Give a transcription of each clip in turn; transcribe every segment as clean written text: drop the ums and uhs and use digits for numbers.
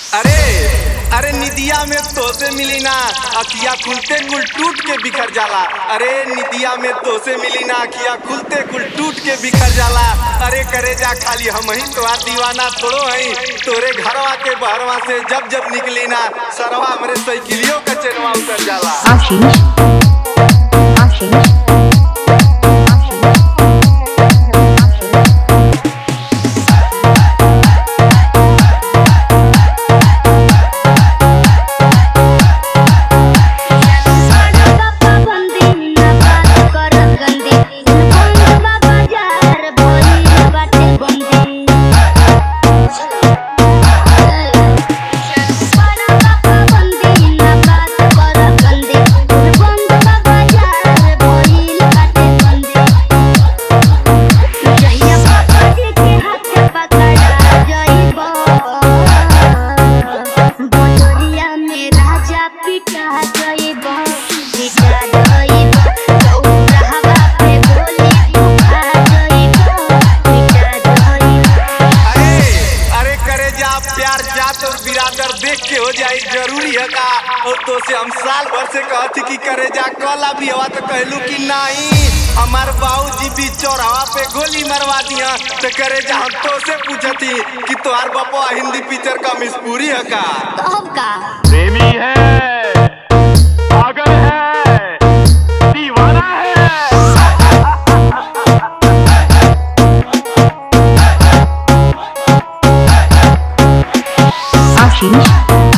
अरे अरे निदिया में तोसे मिली ना अखिया खुलते कुल टूट के बिखर जाला। अरे निदिया में तोसे मिली ना अखिया खुलते कुल टूट के बिखर जाला। अरे करे जा खाली हम ही तोहार दीवाना थोड़ो हई। तोरे घरवा के बहरवा से जब जब निकली ना सरवा हमरे साइकिलियों का चेनवा उतर जाला। आशीष आशीष बिरादर देख के हो जाई जरूरी है का। और तो से हम साल भर से कहती कि करे जा कला भी हवा तो कहलू कि नहीं। हमार बाबूजी भी चौराहा पे गोली मरवा दिया तो करे जा हम तो से पूछती कि तोहार बापा हिंदी पिक्चर का मिसपूरी है का। कब का प्रेमी है, पागल है, दीवाना है। आशीष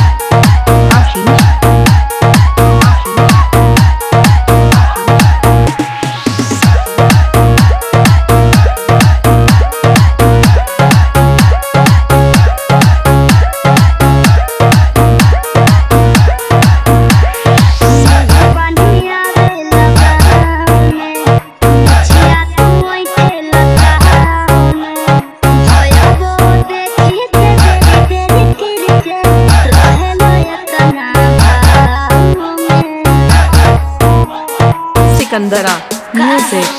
सिकंदरा म्यूजिक।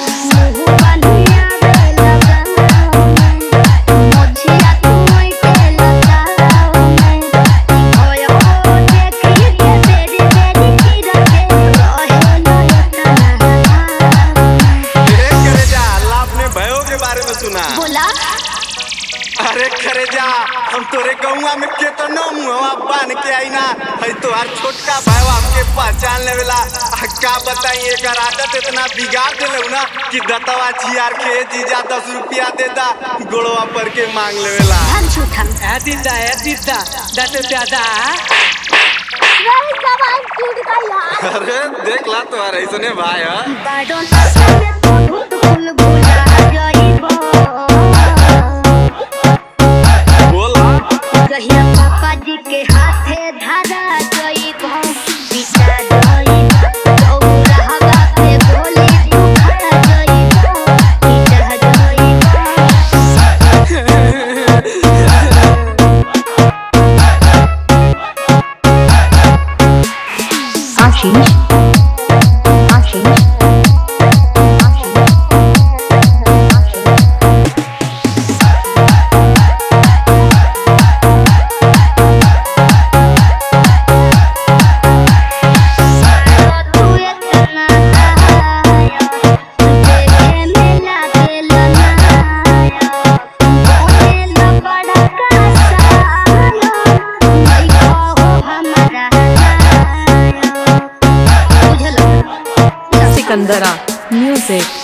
अरे करे जा हम तोरे गौवा में केतनो मुहवा बांध के आई ना है तोहार छोटका भाई हमके पहचान लेवेला। का बताई एकर आदत इतना बिगाड़ देले ना कि दतवा छियार के जीजा 10 रुपया दे दा गोड़वा पर के मांग लेवेला। दीदा दत दादा अरे देख ला तुम्हारा ऐसने भाई पापा जी के हाथे धारा जोई आशीष सिकंदरा म्यूजिक।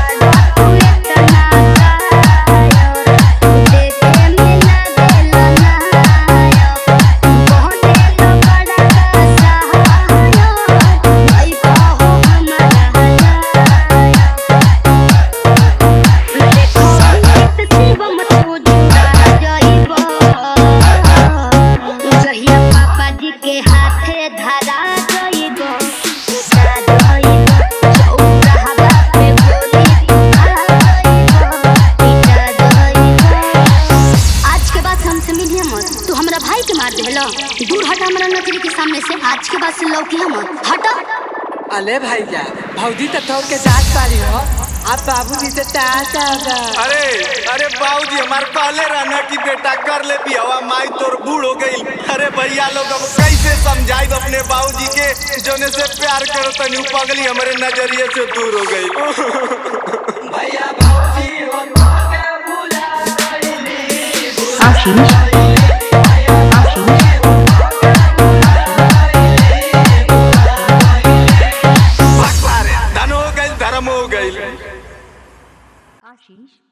दूर हटा हमारा नजर के सामने से। आज के बाद से लौकी हम हटा। अले भैया भौजी तो तोड़ के जात पारी हो। आप बाबूजी से चाहता होगा। अरे अरे बाबूजी हमार कहले रहना कि बेटा कर ले बियावा, माई तोर बूढ़ हो गई। अरे भैया लोग अब कैसे समझाई अपने बाबूजी के जोने से प्यार करो तनी पगली हमारे नजरिए से दूर हो गई। Ashish. धन हो गई धर्म हो गई। Ashish.